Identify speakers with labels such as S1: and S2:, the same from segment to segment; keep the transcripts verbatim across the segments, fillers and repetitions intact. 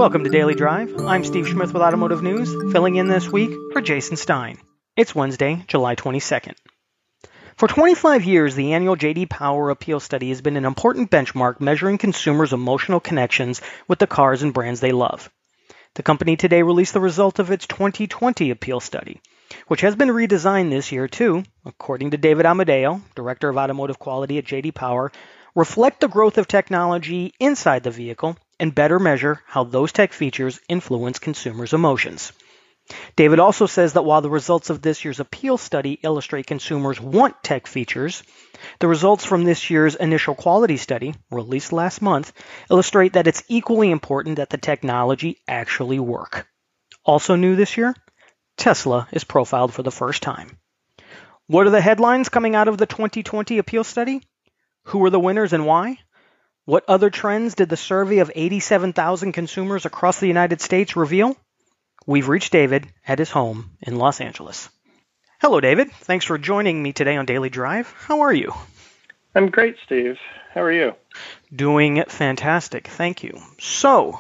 S1: Welcome to Daily Drive. I'm Steve Schmidt with Automotive News, filling in this week for Jason Stein. It's Wednesday, July twenty-second. For twenty-five years, the annual J D Power Appeal Study has been an important benchmark measuring consumers' emotional connections with the cars and brands they love. The company today released the result of its twenty twenty Appeal Study, which has been redesigned this year to, according to David Amadeo, Director of Automotive Quality at J D Power, reflect the growth of technology inside the vehicle and better measure how those tech features influence consumers' emotions. David also says that while the results of this year's appeal study illustrate consumers want tech features, the results from this year's initial quality study, released last month, illustrate that it's equally important that the technology actually work. Also new this year, Tesla is profiled for the first time. What are the headlines coming out of the twenty twenty appeal study? Who were the winners and why? What other trends did the survey of eighty-seven thousand consumers across the United States reveal? We've reached David at his home in Los Angeles. Hello, David. Thanks for joining me today on Daily Drive. How are you?
S2: I'm great, Steve. How are you?
S1: Doing fantastic. Thank you. So,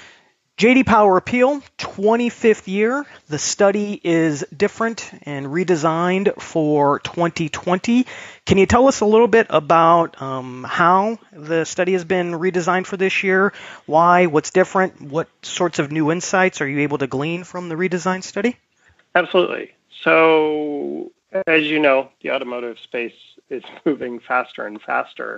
S1: J D Power Appeal, twenty-fifth year. The study is different and redesigned for twenty twenty. Can you tell us a little bit about um, how the study has been redesigned for this year? Why? What's different? What sorts of new insights are you able to glean from the redesigned study?
S2: Absolutely. So, as you know, the automotive space is moving faster and faster.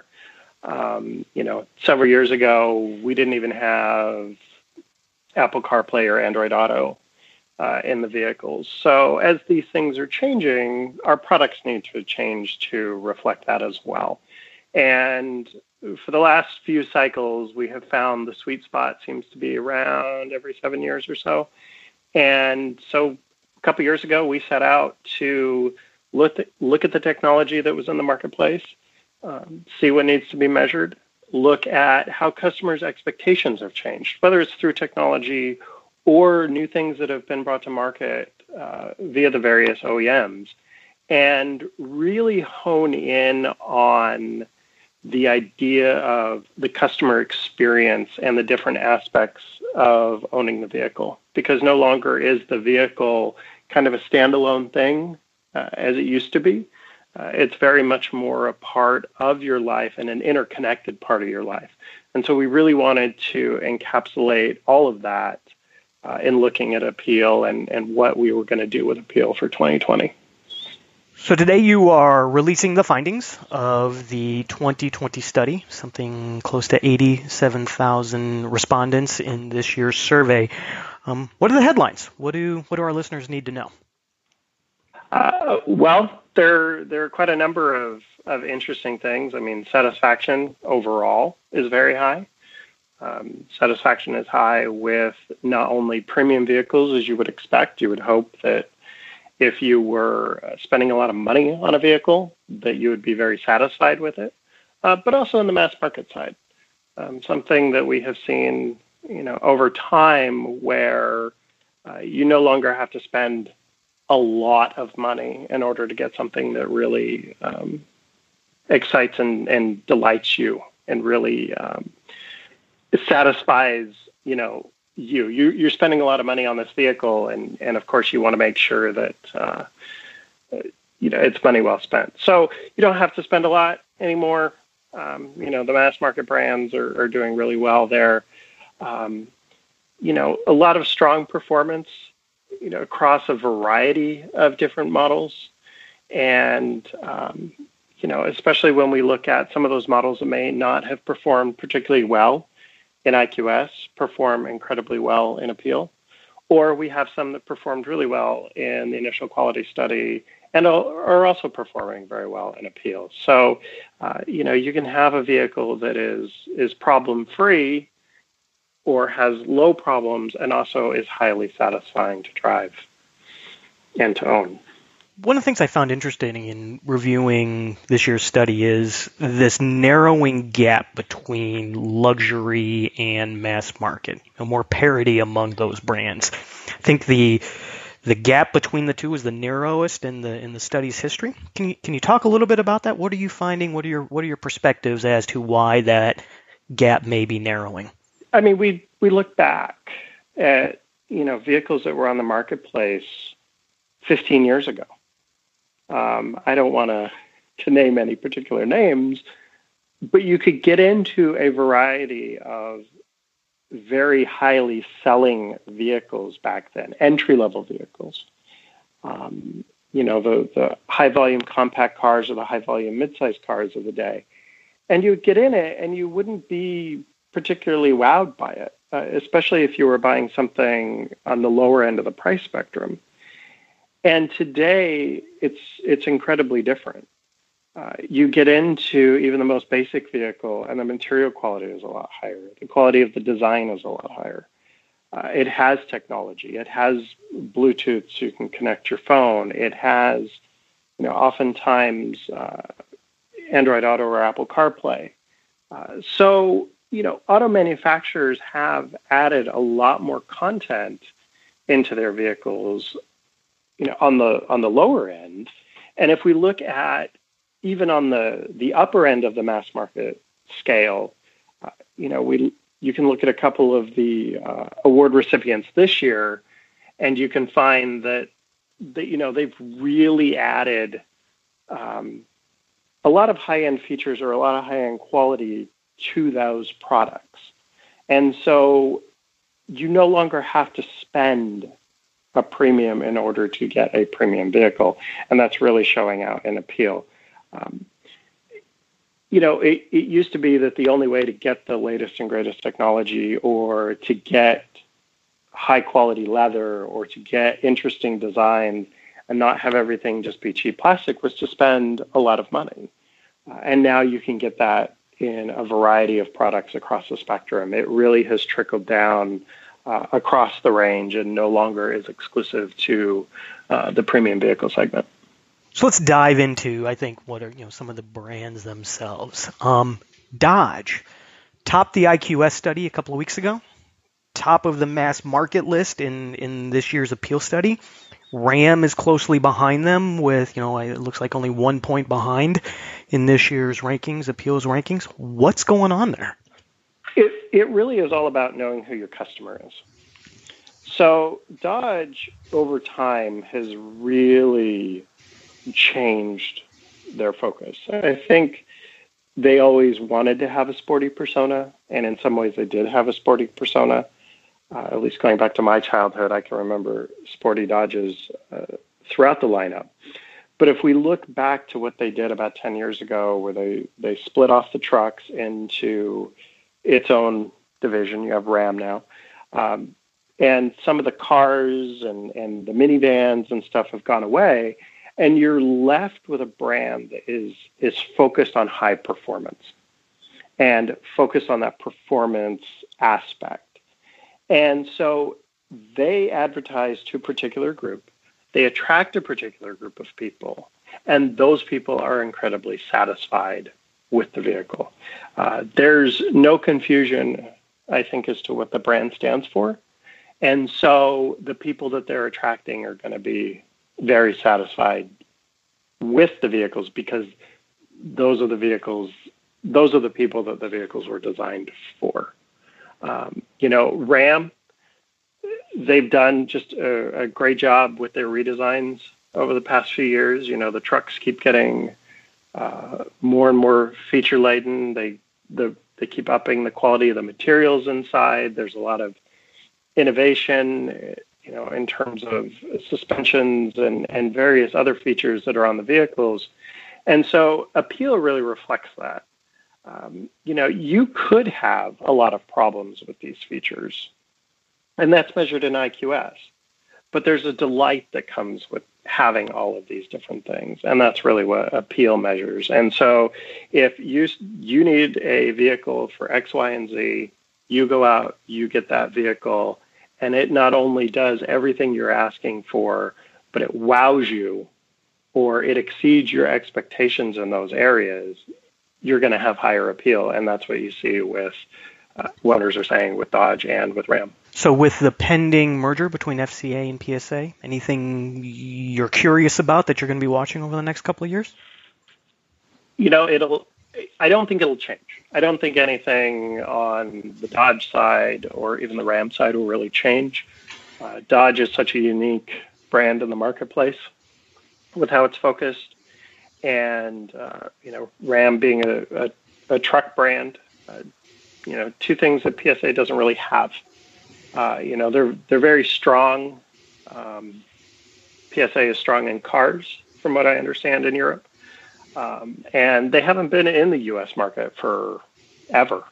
S2: Um, you know, several years ago, we didn't even have Apple CarPlay or Android Auto uh, in the vehicles. So as these things are changing, our products need to change to reflect that as well. And for the last few cycles, we have found the sweet spot seems to be around every seven years or so. And so a couple years ago, we set out to look at, look at the technology that was in the marketplace, um, see what needs to be measured, look at how customers' expectations have changed, whether it's through technology or new things that have been brought to market uh, via the various O E Ms, and really hone in on the idea of the customer experience and the different aspects of owning the vehicle. Because no longer is the vehicle kind of a standalone thing uh, as it used to be. Uh, it's very much more a part of your life and an interconnected part of your life. And so we really wanted to encapsulate all of that uh, in looking at Appeal and, and what we were going to do with Appeal for twenty twenty.
S1: So today you are releasing the findings of the twenty twenty study, something close to eighty-seven thousand respondents in this year's survey. Um, what are the headlines? What do what do our listeners need to know?
S2: Uh, well, there there are quite a number of, of interesting things. I mean, satisfaction overall is very high. Um, satisfaction is high with not only premium vehicles, as you would expect. You would hope that if you were spending a lot of money on a vehicle, that you would be very satisfied with it, uh, but also on the mass market side. Um, something that we have seen, you know, over time where uh, you no longer have to spend a lot of money in order to get something that really um, excites and, and delights you and really um, satisfies, you know, you. you. You're spending a lot of money on this vehicle, and, and of course you want to make sure that, uh, you know, it's money well spent. So you don't have to spend a lot anymore. Um, you know, the mass market brands are, are doing really well there. Um, you know, a lot of strong performance, you know, across a variety of different models. And, um, you know, especially when we look at some of those models that may not have performed particularly well in I Q S, perform incredibly well in Appeal. Or we have some that performed really well in the initial quality study and are also performing very well in Appeal. So, uh, you know, you can have a vehicle that is is problem-free or has low problems and also is highly satisfying to drive and to own.
S1: One of the things I found interesting in reviewing this year's study is this narrowing gap between luxury and mass market, a more parity among those brands. I think the the gap between the two is the narrowest in the in the study's history. Can you can you talk a little bit about that? What are you finding? What are your what are your perspectives as to why that gap may be narrowing?
S2: I mean, we we look back at, you know, vehicles that were on the marketplace fifteen years ago. Um, I don't want to to name any particular names, but you could get into a variety of very highly selling vehicles back then, entry-level vehicles. Um, you know, the, the high-volume compact cars or the high-volume mid-sized cars of the day. And you would get in it and you wouldn't be particularly wowed by it, uh, especially if you were buying something on the lower end of the price spectrum. And today, it's it's incredibly different. Uh, you get into even the most basic vehicle, and the material quality is a lot higher. The quality of the design is a lot higher. Uh, it has technology. It has Bluetooth, so you can connect your phone. It has, you know, oftentimes uh, Android Auto or Apple CarPlay. Uh, so, you know, auto manufacturers have added a lot more content into their vehicles, you know, on the on the lower end. And if we look at even on the, the upper end of the mass market scale, uh, you know, we you can look at a couple of the uh, award recipients this year, and you can find that, that you know, they've really added um, a lot of high-end features or a lot of high-end quality to those products. And so you no longer have to spend a premium in order to get a premium vehicle, and that's really showing out in appeal. Um, you know, it, it used to be that the only way to get the latest and greatest technology or to get high quality leather or to get interesting design and not have everything just be cheap plastic was to spend a lot of money. Uh, and now you can get that in a variety of products across the spectrum. It really has trickled down uh, across the range and no longer is exclusive to uh, the premium vehicle segment.
S1: So let's dive into, I think, what are, you know, some of the brands themselves. Um, Dodge topped the I Q S study a couple of weeks ago, top of the mass market list in, in this year's appeal study. Ram is closely behind them with, you know, it looks like only one point behind in this year's rankings, appeals rankings. What's going on there?
S2: It, it really is all about knowing who your customer is. So Dodge, over time, has really changed their focus. I think they always wanted to have a sporty persona, and in some ways they did have a sporty persona. Uh, at least going back to my childhood, I can remember sporty Dodges uh, throughout the lineup. But if we look back to what they did about ten years ago, where they, they split off the trucks into its own division, you have Ram now, um, and some of the cars and, and the minivans and stuff have gone away, and you're left with a brand that is is focused on high performance and focused on that performance aspect. And so they advertise to a particular group. They attract a particular group of people, and those people are incredibly satisfied with the vehicle. Uh, there's no confusion, I think, as to what the brand stands for. And so the people that they're attracting are going to be very satisfied with the vehicles because those are the vehicles, those are the people that the vehicles were designed for. Um, you know, Ram, they've done just a, a great job with their redesigns over the past few years. You know, the trucks keep getting uh, more and more feature laden. They the they keep upping the quality of the materials inside. There's a lot of innovation, you know, in terms of suspensions and, and various other features that are on the vehicles. And so appeal really reflects that. Um, you know, you could have a lot of problems with these features, and that's measured in I Q S. But there's a delight that comes with having all of these different things, and that's really what appeal measures. And so if you you need a vehicle for X, Y, and Z, you go out, you get that vehicle, and it not only does everything you're asking for, but it wows you or it exceeds your expectations in those areas, you're going to have higher appeal. And that's what you see with uh, what owners are saying with Dodge and with Ram.
S1: So with the pending merger between F C A and P S A, anything you're curious about that you're going to be watching over the next couple of years?
S2: You know, it'll, I don't think it'll change. I don't think anything on the Dodge side or even the Ram side will really change. Uh, Dodge is such a unique brand in the marketplace with how it's focused, and uh, you know, Ram being a, a, a truck brand, uh, you know, two things that P S A doesn't really have. Uh, you know, they're they're very strong. Um, P S A is strong in cars, from what I understand, in Europe, um, and they haven't been in the U S market for ever.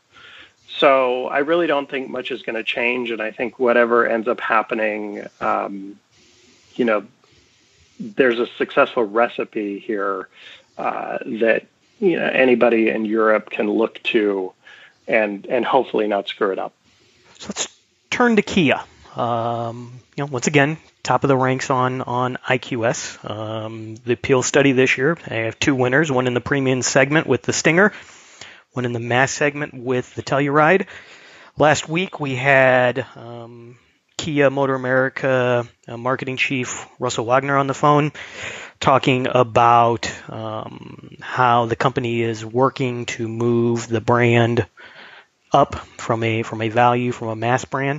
S2: So I really don't think much is going to change, and I think whatever ends up happening, um, you know, there's a successful recipe here uh, that you know anybody in Europe can look to, and and hopefully not screw it up.
S1: So let's turn to Kia. Um, you know, once again, top of the ranks on on I Q S. Um, the appeal study this year, I have two winners: one in the premium segment with the Stinger, one in the mass segment with the Telluride. Last week we had um, Kia Motor America uh, marketing chief Russell Wagner on the phone talking about um, how the company is working to move the brand up from a from a value, from a mass brand.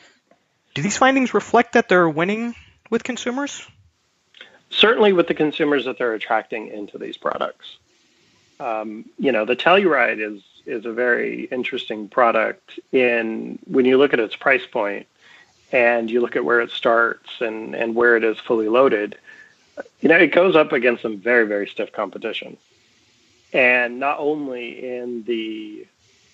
S1: Do these findings reflect that they're winning with consumers?
S2: Certainly with the consumers that they're attracting into these products. Um, you know, the Telluride is is a very interesting product in when you look at its price point and you look at where it starts and, and where it is fully loaded. You know, it goes up against some very, very stiff competition. And not only in the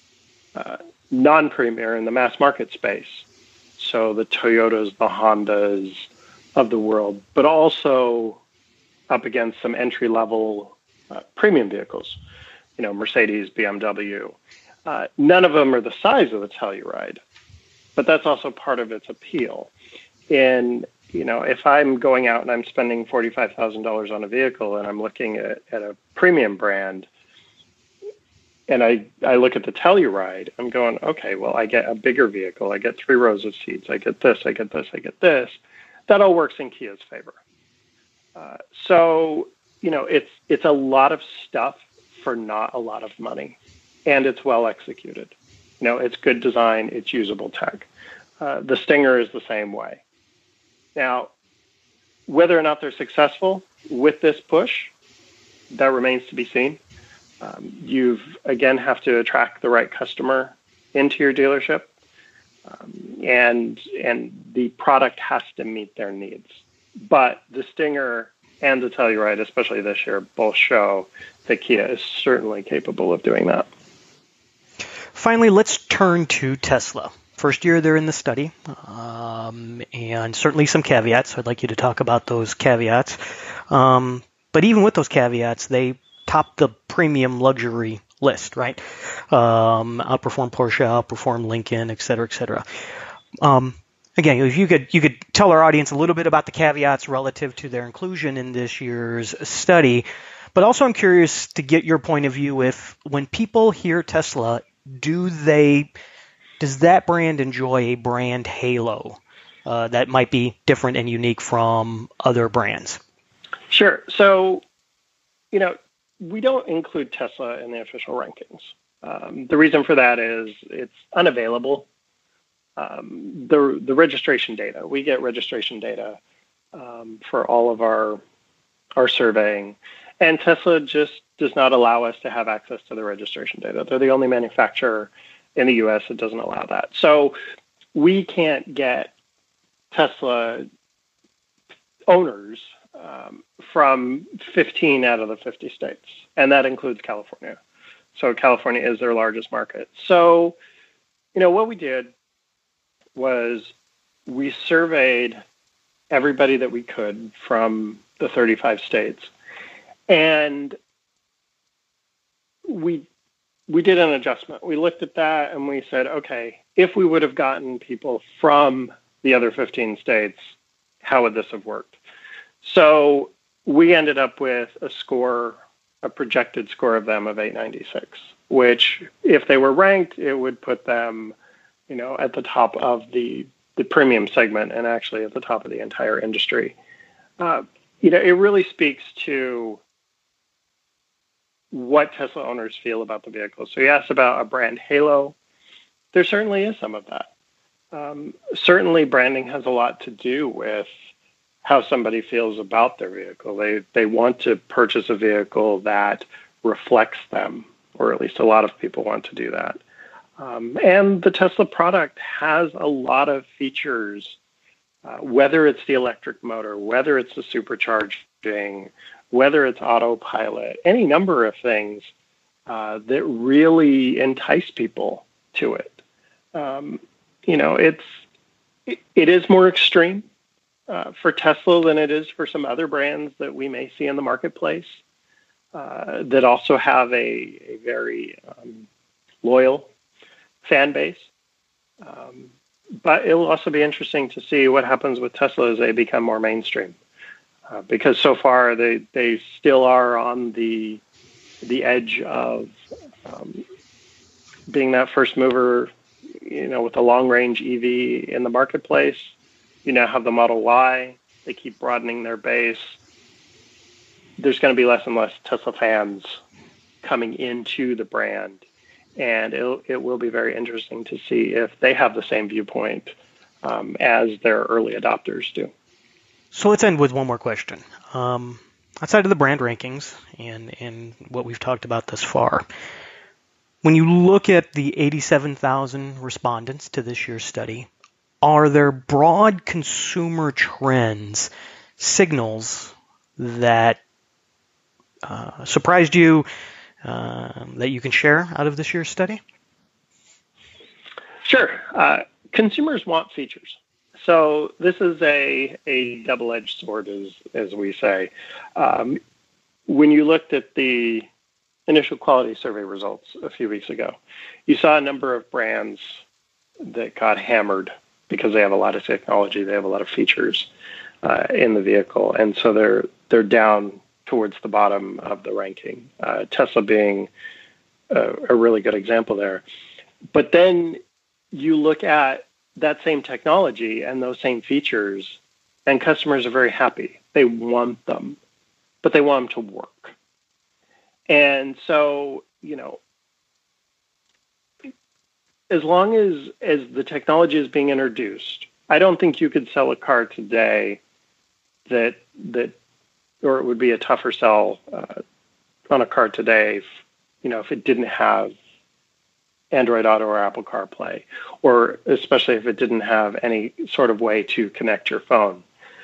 S2: uh, non-premier, in the mass market space, so the Toyotas, the Hondas of the world, but also up against some entry-level uh, premium vehicles, you know, Mercedes, B M W. Uh, none of them are the size of the Telluride, but that's also part of its appeal. And, you know, if I'm going out and I'm spending forty-five thousand dollars on a vehicle and I'm looking at, at a premium brand, and I, I look at the Telluride, I'm going, okay, well, I get a bigger vehicle. I get three rows of seats. I get this, I get this, I get this. That all works in Kia's favor. Uh, so, you know, it's it's a lot of stuff for not a lot of money, and it's well executed. You know, it's good design, it's usable tech. Uh, the Stinger is the same way. Now, whether or not they're successful with this push, that remains to be seen. Um, you've, again, have to attract the right customer into your dealership, um, and and the product has to meet their needs. But the Stinger and the Telluride, especially this year, both show that Kia is certainly capable of doing that.
S1: Finally, let's turn to Tesla. First year they're in the study, um, and certainly some caveats. I'd like you to talk about those caveats. Um, but even with those caveats, they top the premium luxury list, right? Um, outperform Porsche, outperform Lincoln, et cetera, et cetera. Um, again, if you could you could tell our audience a little bit about the caveats relative to their inclusion in this year's study, but also I'm curious to get your point of view if when people hear Tesla, do they does that brand enjoy a brand halo uh, that might be different and unique from other brands?
S2: Sure. So, you know, we don't include Tesla in the official rankings. Um, the reason for that is it's unavailable. Um, the the registration data, we get registration data um, for all of our our surveying, and Tesla just does not allow us to have access to the registration data. They're the only manufacturer in the U S that doesn't allow that. So we can't get Tesla owners um, from fifteen out of the fifty states, and that includes California. So California is their largest market. So, you know, what we did was we surveyed everybody that we could from the thirty-five states, and we we did an adjustment. We looked at that and we said, okay, if we would have gotten people from the other fifteen states, how would this have worked? So we ended up with a score, a projected score of them of eight ninety-six, which if they were ranked, it would put them, you know, at the top of the, the premium segment and actually at the top of the entire industry. Uh, you know, it really speaks to what Tesla owners feel about the vehicle. So you asked about a brand halo. There certainly is some of that. Um, certainly, branding has a lot to do with how somebody feels about their vehicle. They they want to purchase a vehicle that reflects them, or at least a lot of people want to do that. Um, and the Tesla product has a lot of features, uh, whether it's the electric motor, whether it's the supercharging, whether it's autopilot, any number of things uh, that really entice people to it. Um, you know, it's it, it is more extreme uh, for Tesla than it is for some other brands that we may see in the marketplace uh, that also have a, a very um, loyal fan base. Um, but it will also be interesting to see what happens with Tesla as they become more mainstream. Uh, because so far they, they still are on the the edge of um, being that first mover, you know, with a long range E V in the marketplace. You now have the Model Y. They keep broadening their base. There's going to be less and less Tesla fans coming into the brand. And it, it will be very interesting to see if they have the same viewpoint um, as their early adopters do.
S1: So let's end with one more question. Um, outside of the brand rankings and, and what we've talked about thus far, when you look at the eighty-seven thousand respondents to this year's study, are there broad consumer trends, signals that uh, surprised you, uh, that you can share out of this year's study?
S2: Sure. Uh, consumers want features. So this is a, a double-edged sword, as, as we say. Um, when you looked at the initial quality survey results a few weeks ago, you saw a number of brands that got hammered because they have a lot of technology, they have a lot of features uh, in the vehicle, and so they're they're down towards the bottom of the ranking. Uh, Tesla being a, a really good example there. But then you look at that same technology and those same features, and customers are very happy. They want them, but they want them to work. And so, you know, as long as, as the technology is being introduced, I don't think you could sell a car today that, that or it would be a tougher sell uh, on a car today, if, you know, if it didn't have Android Auto or Apple CarPlay, or especially if it didn't have any sort of way to connect your phone.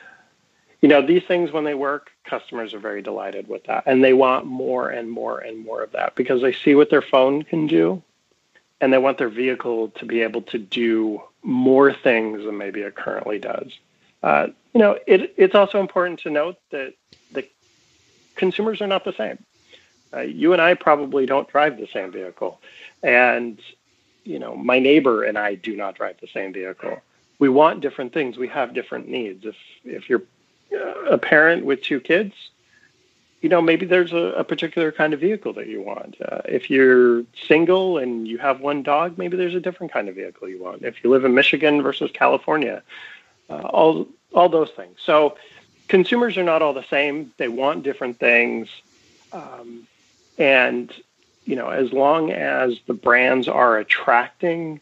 S2: You know, these things, when they work, customers are very delighted with that. And they want more and more and more of that because they see what their phone can do, and they want their vehicle to be able to do more things than maybe it currently does. Uh, you know, it, it's also important to note that the consumers are not the same. Uh, you and I probably don't drive the same vehicle. And, you know, my neighbor and I do not drive the same vehicle. We want different things. We have different needs. If if you're a parent with two kids, you know, maybe there's a, a particular kind of vehicle that you want. Uh, if you're single and you have one dog, maybe there's a different kind of vehicle you want. If you live in Michigan versus California, uh, all all those things. So consumers are not all the same. They want different things. Um, and, you know, as long as the brands are attracting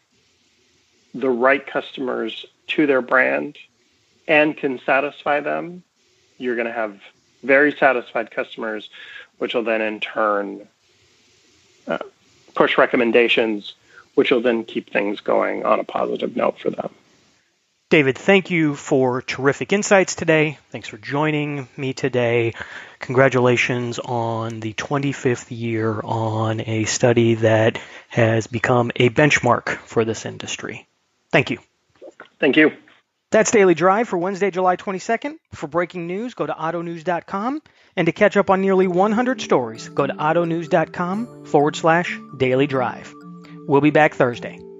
S2: the right customers to their brand and can satisfy them, you're going to have very satisfied customers, which will then in turn uh, push recommendations, which will then keep things going on a positive note for them.
S1: David, thank you for terrific insights today. Thanks for joining me today. Congratulations on the twenty-fifth year on a study that has become a benchmark for this industry. Thank you.
S2: Thank you.
S1: That's Daily Drive for Wednesday, July twenty-second. For breaking news, go to auto news dot com. And to catch up on nearly one hundred stories, go to auto news dot com forward slash daily drive. We'll be back Thursday.